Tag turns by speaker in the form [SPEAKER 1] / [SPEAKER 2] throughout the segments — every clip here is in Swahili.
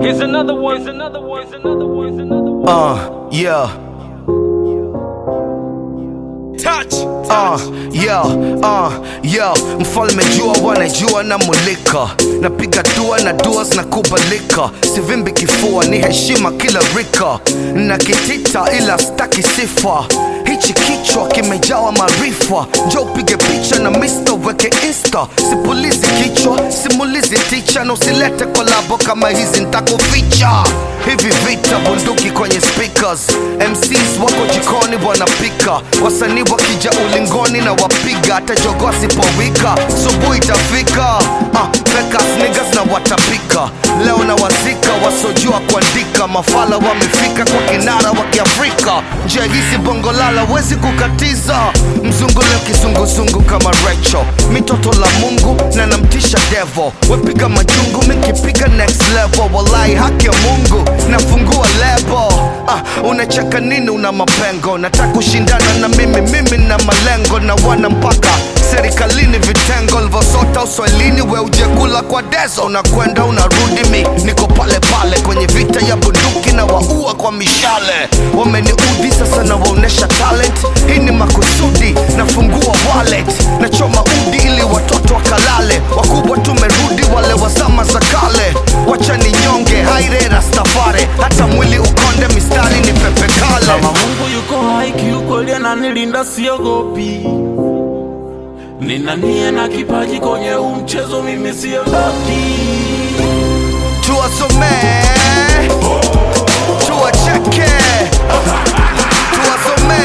[SPEAKER 1] Here's another one.
[SPEAKER 2] Yeah.
[SPEAKER 1] Touch.
[SPEAKER 2] Yeah. Mfalme jua wanajua na mulika. Napiga dua na duas na kubalika. Sivimbi kifua ni heshima kila rika. Na kitita ila staki sifa. Hichi kichwa kimejawa maarifa. Njoo pige picha na Mr. weke Insta. Sipulizi kichwa, simulizi ticha. Na usilete kolabo kama hizi nitakuficha. Hivi vita bunduki kwenye speakers. MCs wako jikoni wanapika. Wasanii wakija ulingoni na wapiga. Hata jogoo asipowika subuhi itafika. Fekas niggas na watapika. Leo na wazika wasojua kuandika. Mafala wamefika kwa kinara wa Kiafrika. Njia hizi bongo lala wezi kukatiza. Mzungu leo kizunguzungu kama Rachel. Mitoto la Mungu na namtisha devil. Wepiga majungu minkipiga next level. Wallahi haki ya Mungu nafungua lebo. Unacheka nini una mapengo. Nataka kushindana na mimi na malengo. Na wana mpaka serikalini vitengo. Livosota uswahilini we ujekula kwa dezo. Unakwenda unarudi mi niko pale pale. Kwenye vita ya bunduki na waua kwa mishale. Wameniudhi sasa na waonesha talent. Hii ni makusudi nafungua wallet. Nachoma udi ili watoto wakalale. Wakubwa tumerudi wale wazama za kale. Wacha ni nyonge haire rastafari. Hata mwili ukonde mistari ni pepe kale.
[SPEAKER 3] Kama Mungu yuko hai kiukweli ananilinda siogopi. Nina nia na kipaji kwenye huu mchezo mimi siogopi.
[SPEAKER 2] Tuwasome, tuwacheke, tuwasome,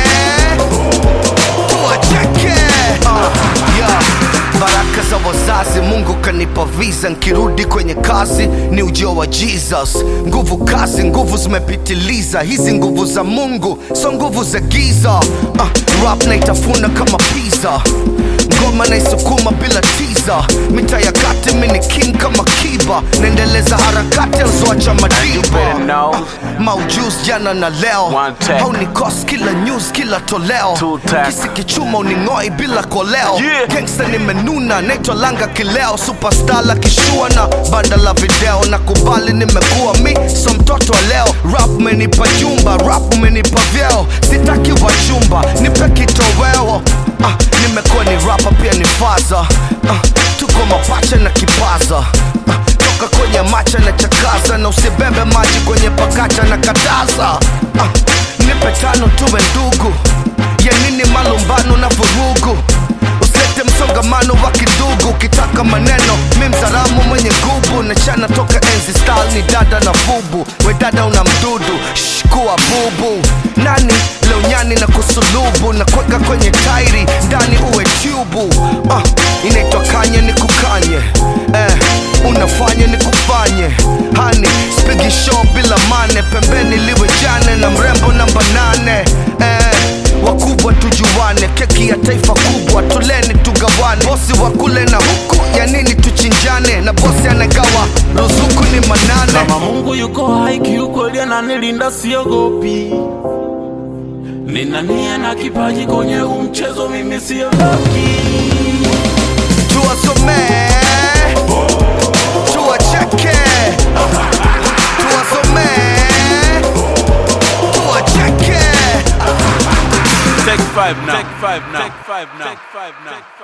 [SPEAKER 2] tuwacheke. Yeah. Baraka za wazazi Mungu kanipa visa. Nkirudi kwenye kazi ni ujio wa Jesus. Nguvu kazi, nguvu zimepitiliza. Hizi nguvu za Mungu so nguvu za giza. Rap na itafuna kama pizza. Ngoma na isukuma bila tiza. Mita ya kati mini king kama Kiba. Naendeleza harakati uzoacha madiba. Maujuz jana na leo. Hau ni cost kila news kila toleo. Kisi kichuma uningoi bila koleo. Gangsta nimenuna naitwa langa kileo. Superstar la kishua na banda la video. Nakubali nimekuwa mi so mtoto wa leo. Rap menipa jumba, rap menipa vyeo. Sitaki wachumba, nipe kitoweo. Nimekuwa ni rapper pia ni faza. Tuko mapacha na kipaza. Toka kwenye macha na chakaza. Na usibebe maji kwenye pakacha na kataza. Nipe tano tuwe ndugu. Ya nini malumbano na vurugu. Usilete msongamano wa kidugu. Kitaka maneno mi mzaramu mwenye gubu. Nachana toka enzi style ni dada na fubu. We dada una mdudu kuwa bubu. Nani leo nyani na kusulubu. Na kweka kwenye tairi ndani uwe tubu. Inaitwa kanye ni kukanye. Unafanya ni kufanye. Hani spigi show bila mane. Pembeni liwe jane na mrembo namba 8. Wakubwa tujuwane. Keki ya taifa kubwa tuleni tugawane. Bosi wakule na huku ya nini tuchinjane. Na bosi anagawa ruzuku ni manane.
[SPEAKER 3] Kama Mungu yuko hai kiukweli ananilinda siogopi. Nina nia na kipaji kwenye huu mchezo mimi siogopi.
[SPEAKER 2] Tuwasome, tuwacheke, tuwasome, tuwacheke.
[SPEAKER 1] Take 5 now.